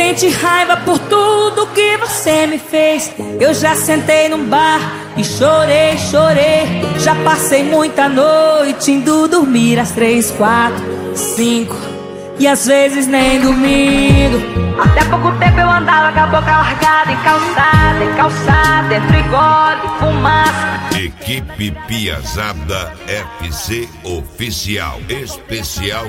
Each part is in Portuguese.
sente raiva por tudo que você me fez. Eu já sentei num bar e chorei, chorei. Já passei muita noite indo dormir às 3, 4, 5 e às vezes nem dormindo. Até pouco tempo eu andava com a boca largada, em calçada, entre gole e fumaça. Equipe Piazada FC Oficial Especial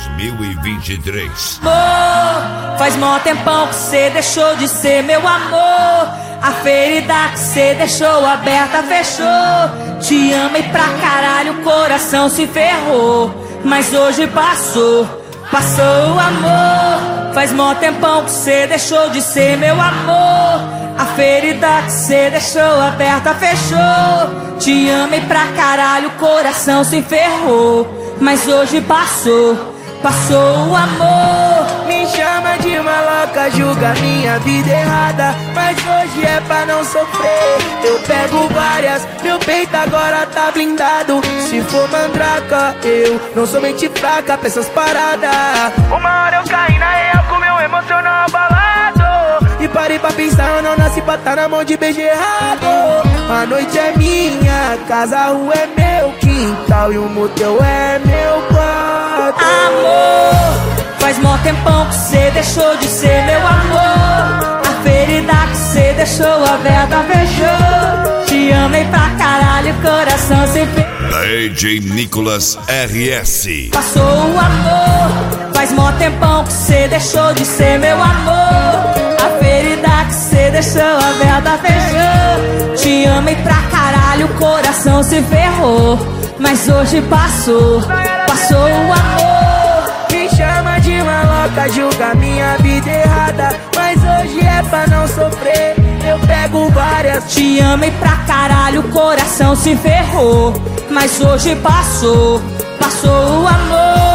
2023. Amor, faz mó tempão que cê deixou de ser meu amor. A ferida que cê deixou aberta fechou. Te amei pra caralho, o coração se ferrou. Mas hoje passou, passou o amor. Faz mó tempão que cê deixou de ser meu amor. A ferida que cê deixou aberta fechou. Te amei pra caralho, o coração se ferrou. Mas hoje passou, passou o amor. Me chama de maloca, julga minha vida errada, mas hoje é pra não sofrer. Eu pego várias, meu peito agora tá blindado. Se for mandraca, eu não sou mente fraca pra essas paradas. Uma hora eu caí na real com meu emocional abalado. E parei pra pensar, eu não nasci pra tá na mão de beijo errado. A noite é minha, casa, a rua é meu quintal e o motel é meu quarto. Amor, faz mó tempão que cê deixou de ser meu amor. A ferida que cê deixou aberta fechou. Te amei pra caralho, o coração se fechou. DJ Nicolas RS. Passou o amor, faz mó tempão que cê deixou de ser meu amor. A ferida que cê deixou aberta fechou. Te amei pra caralho, o coração se ferrou. Mas hoje passou, passou o amor. Me chama de maloca, julga minha vida errada, mas hoje é pra não sofrer. Eu pego várias. Te amei pra caralho, o coração se ferrou. Mas hoje passou, passou o amor.